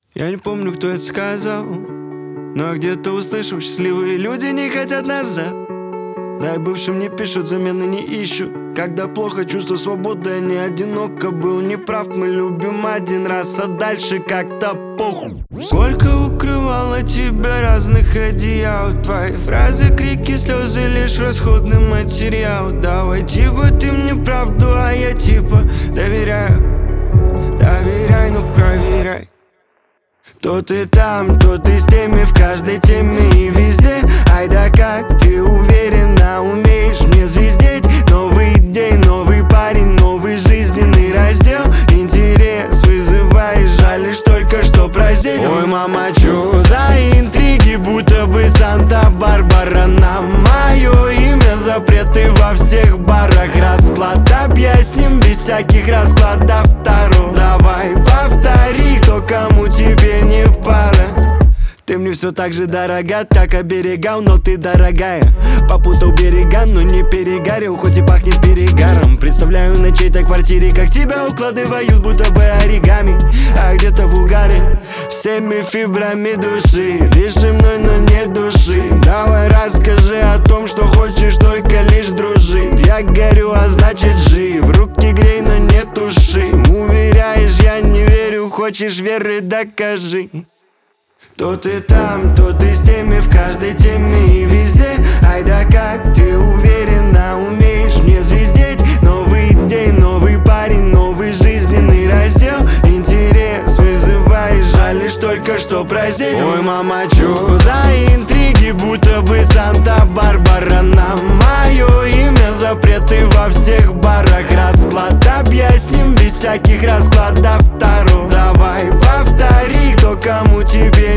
Я не помню, кто это сказал, но где-то услышал: счастливые люди не хотят назад. Да и бывшим не пишут, замены не ищут. Когда плохо, чувство свободы, я не одиноко был неправ. Мы любим один раз, а дальше как-то похуй. Сколько укрывало тебя разных одеял. Твои фразы, крики, слезы, лишь расходный материал. Давай типа ты мне правду, а я типа доверяю. Доверяй, но проверяй. То ты там, то ты с теми, в каждой теме и везде. Ай да как ты уверенно умеешь мне звездеть. Новый день, новый парень, новый жизненный раздел. Интерес вызываешь, жаль лишь только что праздник. Ой, мама, чё за интриги, будто бы Санта-Барбара. На мое имя запреты во всех барах. Расклад объясним без всяких раскладов Таро. Давай повтори, кто кому тебе не пара. Ты мне все так же дорога, так оберегал, но ты дорогая. Попутал берега, но не перегорел, хоть и пахнет перегаром. Представляю на чьей-то квартире, как тебя укладывают, будто бы оригами. А где-то в угаре, всеми фибрами души. Дыши мной, но не души. Давай расскажи о том, что хочешь, только лишь дружить. Я горю, а значит жив. Руки грей, но не туши. Уверяешь, я не верю, хочешь веры, докажи. То ты там, то ты с теми, в каждой теме и везде. Ай да как ты уверенно умеешь мне звездеть. Новый день, новый парень, новый жизненный раздел. Интерес вызываешь, жаль лишь только что праздник. Ой, мама, чё за интриги, будто бы Санта-Барбара. На мое имя запреты во всех барах. Расклад объясним без всяких раскладов Таро. Давай повтори, кто кому тебе